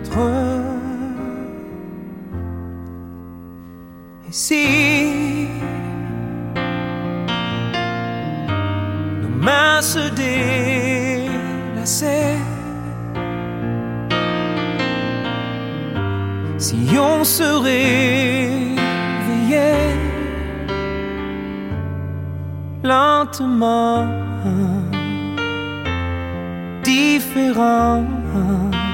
l'autre. Et si nos mains se délaçaient, si on se réveillait lentement, différent,